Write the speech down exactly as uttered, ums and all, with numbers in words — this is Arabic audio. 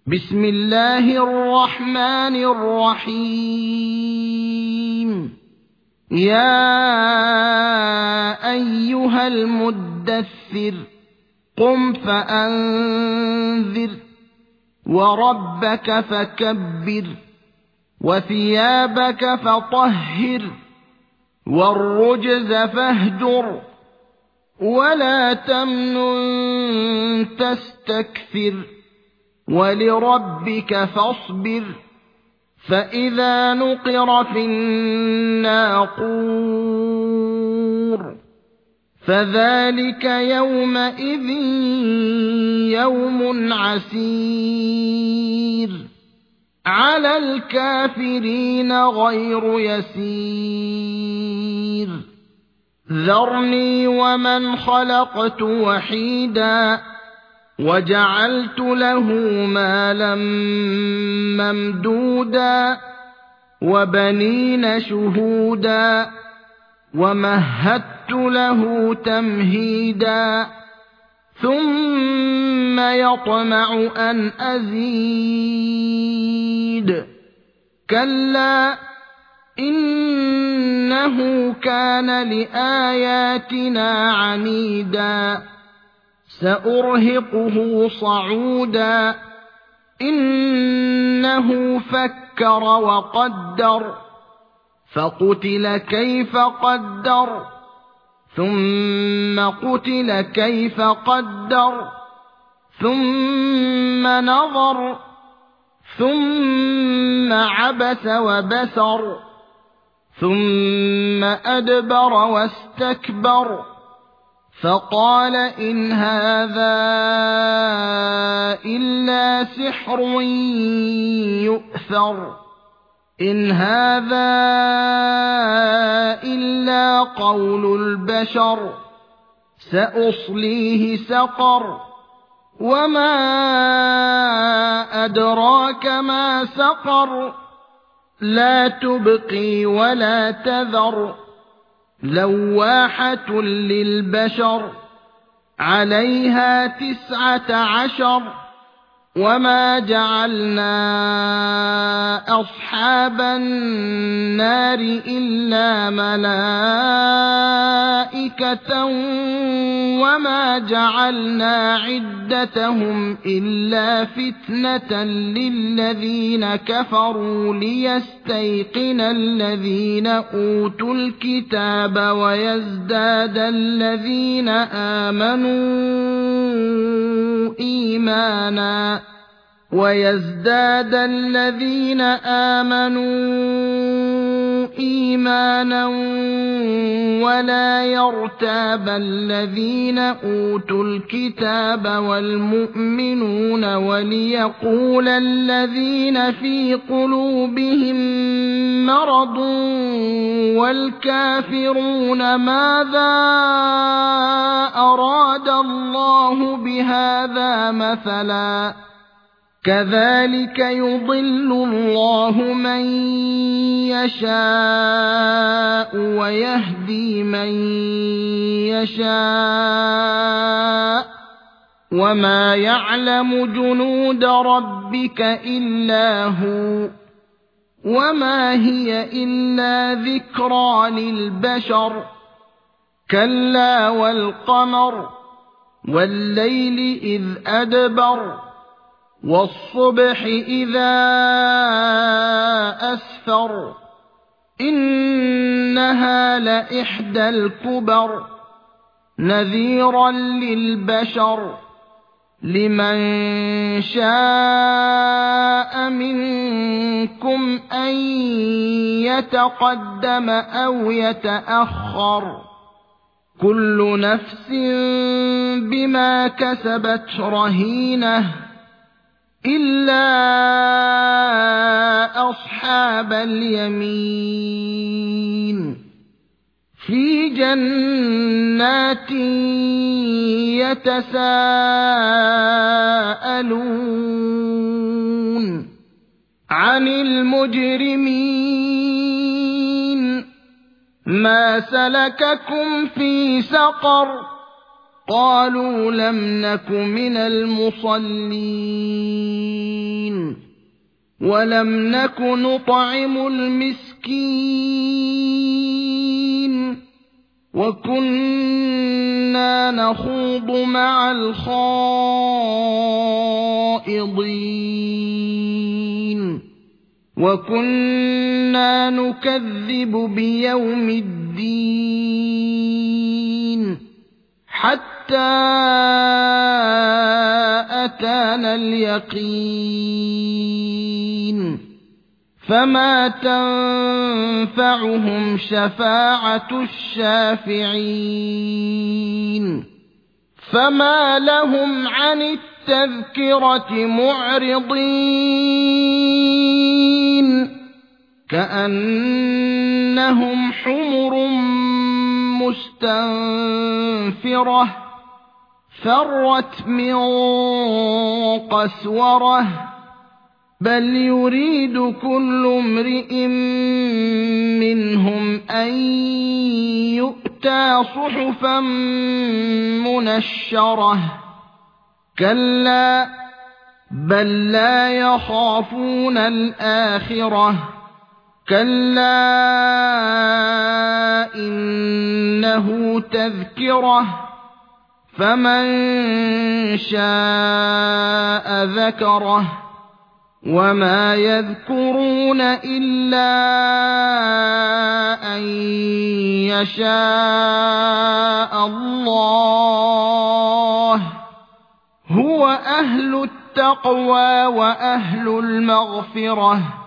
بسم الله الرحمن الرحيم يا أيها المدثر قم فأنذر وربك فكبر وثيابك فطهر والرجز فاهجر ولا تمنن تستكثر ولربك فاصبر فإذا نقر في الناقور فذلك يومئذ يوم عسير على الكافرين غير يسير ذرني ومن خلقت وحيدا وجعلت له مالا ممدودا وبنين شهودا ومهدت له تمهيدا ثم يطمع أن أزيد كلا إنه كان لآياتنا عنيدا سأرهقه صعودا إنه فكر وقدر فقتل كيف قدر ثم قتل كيف قدر ثم نظر ثم عبس وبسر ثم أدبر واستكبر فقال إن هذا إلا سحر يؤثر إن هذا إلا قول البشر سأصليه سقر وما أدراك ما سقر لا تبقي ولا تذر لواحة للبشر عليها تسعة عشر وما جعلنا أصحاب النار إلا ملائكة وما جعلنا عدتهم إلا فتنة للذين كفروا ليستيقن الذين أوتوا الكتاب ويزداد الذين آمنوا إيمانا ويزداد الذين آمنوا إيمانا ولا يرتاب الذين أوتوا الكتاب والمؤمنون وليقول الذين في قلوبهم مرض والكافرون ماذا أراد الله بهذا مثلا كذلك يضل الله من يشاء ويهدي من يشاء وما يعلم جنود ربك إلا هو وما هي إلا ذكرى للبشر كلا والقمر والليل إذ أدبر والصبح إذا أسفر إنها لإحدى الكبر نذيرا للبشر لمن شاء منكم أن يتقدم أو يتأخر كل نفس بما كسبت رهينة إلا أصحاب اليمين في جنات يتساءلون عن المجرمين ما سلككم في سقر قالوا لم نك من المصلين ولم نك نطعم المسكين وكنا نخوض مع الخائضين وكنا نكذب بيوم الدين حتى أتانا اليقين فما تنفعهم شفاعة الشافعين فما لهم عن التذكرة معرضين كأنهم حمر مستنفرة فرت من قسورة بل يريد كل امرئ منهم أن يؤتى صحفا منشرة كلا بل لا يخافون الآخرة كلا إنه تذكرة فمن شاء ذكره وما يذكرون إلا أن يشاء الله هو أهل التقوى وأهل المغفرة